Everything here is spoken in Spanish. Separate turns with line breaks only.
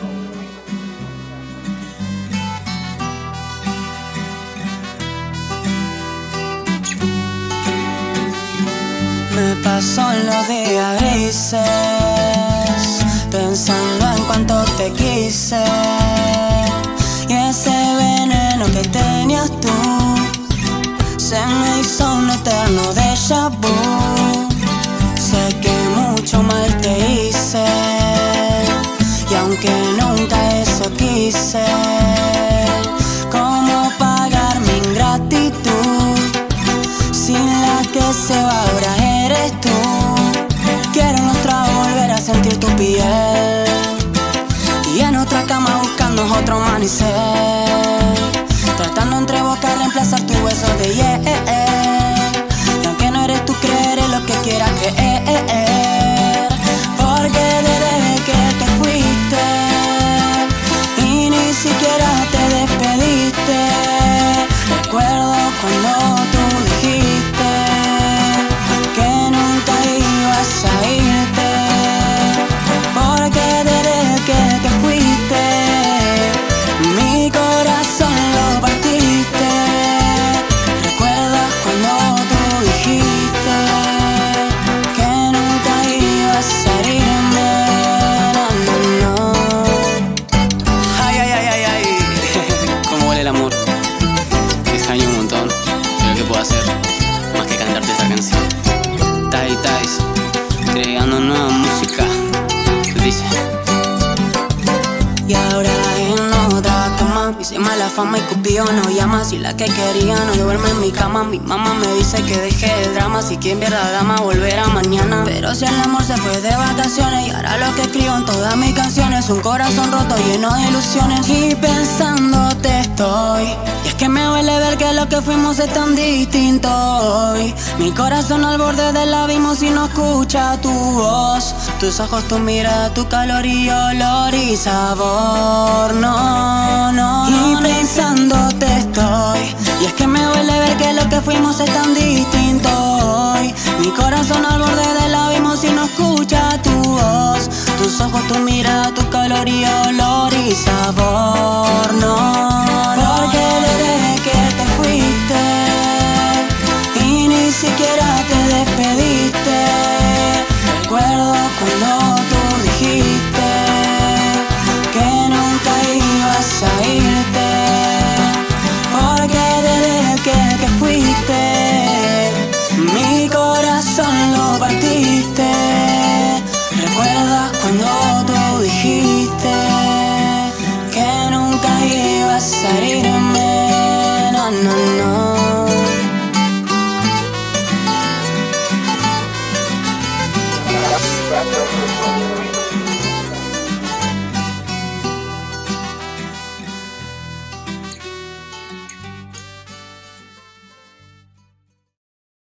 Me paso los días grises pensando en cuánto te quise, y ese veneno que tenías tú se me hizo un eterno déjà vu. Sé que mucho mal te hice, y aunque nunca eso quise, ¿cómo pagar mi ingratitud? Sin la que se va ahora eres tú. Quiero en otra volver a sentir tu piel, y en otra cama buscando otro amanecer, tratando entre bocas reemplazar tu beso de hiel. Y aunque no eres tú, creeré lo que quieras creer, porque desde que te fuiste y ni siquiera te despediste, recuerdo cuando tú dijiste que nunca ibas a irte, porque desde que te fuiste mi corazón lo partiste. ¿Recuerdas cuando tú dijiste que nunca ibas a irme? No, no, no. Ay, ay, ay, ay, ay. Cómo huele el amor. Te extraño un montón, pero ¿qué puedo hacer? Más que cantarte esta canción. Tai Tais, creando nueva música. Dice: y ahora en otra cama, hice mala fama y Cupido no llama. Si la que quería no duerme en mi cama, mi mamá me dice que deje el drama. Si quien pierda dama volverá mañana. Pero si el amor se fue de vacaciones, y ahora lo que escribo en todas mis canciones, un corazón roto lleno de ilusiones. Y pensándote estoy, y es que me duele ver que lo que fuimos es tan distinto hoy. Mi corazón al borde del abismo si no escucha tu voz, tus ojos, tu mirada, tu calor y olor y sabor. No, no, y pensándote estoy, y es que me duele ver que lo que fuimos es tan distinto hoy. Mi corazón al borde del abismo si no escucha tu voz, tus ojos, tu mirada, tu calor y olor y sabor. No, no, porque desde que te fuiste y ni siquiera te despediste, recuerdo cuando tú dijiste que nunca ibas a irte, porque desde que te fuiste mi corazón lo partiste. ¿Recuerdas cuando tú dijiste que nunca ibas a irme? No, no, no.
Rapper.